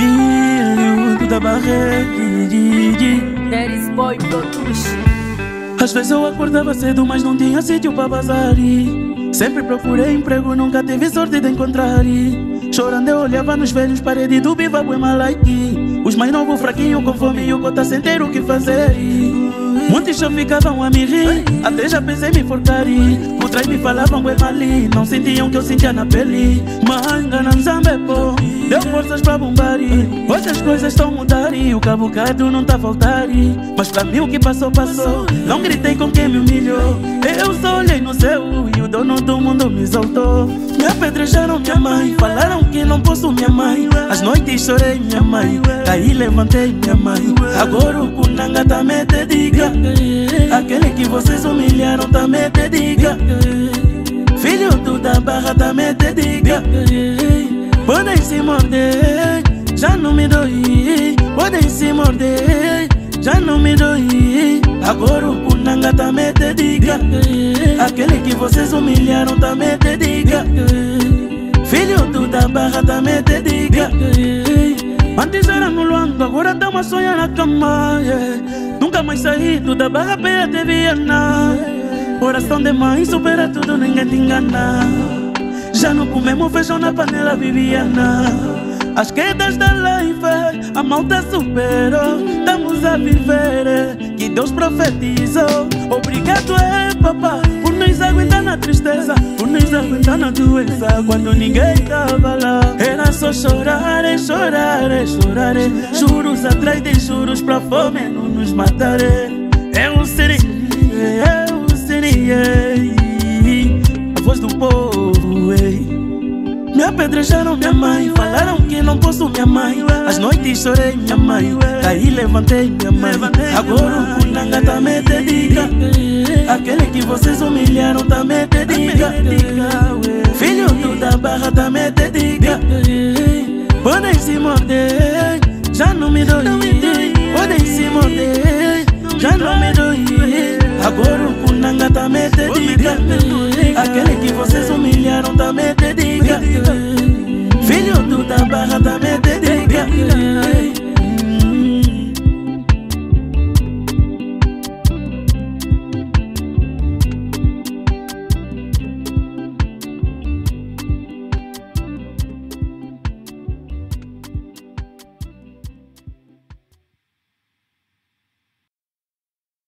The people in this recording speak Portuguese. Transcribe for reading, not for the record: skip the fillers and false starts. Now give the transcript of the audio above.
Filho da barreira. Daddy's Boy Produz. Às vezes eu acordava cedo, mas não tinha sítio para bazar. Sempre procurei emprego, nunca tive sorte de encontrar. Chorando eu olhava nos velhos, parede do biva boi malaiki. Os mais novos fraquinhos com fome e o cota sem ter o que fazer. Muitos só ficavam a me rir, até já pensei em me enforcar. Por trás me falavam boi mali, não sentiam o que eu sentia na pele. Manga não zambe pô, deu forças pra bombar. Hoje as coisas estão a mudar e o cabucado não tá a faltar. Mas pra mim o que passou, passou, não gritei com quem me humilhou. Eu só olhei no céu e o dono do mundo me soltou. Me apedrejaram minha mãe, falaram que não posso minha mãe. Às noites chorei minha mãe, caí levantei minha mãe. Agora o Kunanga também te diga, aquele que vocês humilharam também te diga. Filho do da barra também te diga. Podem se morder, já não me dói. Podem se morder, já não me dói. Agora o Kunanga também te diga, aquele que vocês humilharam também te diga. Filho do da barra também te diga. Antes era no Luango, agora dá uma sonha na cama, Nunca mais saí do da barra pé até Viana. Oração de mãe supera tudo, ninguém te engana. Já não comemos feijão na panela Viviana. As quedas da life, a malta superou. Estamos a viver, que Deus profetizou. Obrigado papá, por nos aguentar na tristeza, por nos aguentar na doença, quando ninguém tava lá. Era só chorar, chorar, chorar. Juros atrás de juros pra fome não nos matar. Eu seria a voz do povo, Me apedrejaram minha mãe, falaram que não posso minha mãe. Às noites chorei minha mãe, caí levantei minha mãe. Agora o Kunanga também te diga, aquele que vocês humilharam também te diga. Filho do da barra também te diga. Podem se morder, já não me dói. Podem se morder, já não me dói. Agora o Kunanga também te diga, aquele que vocês humilharam também te diga. Filho do da barra também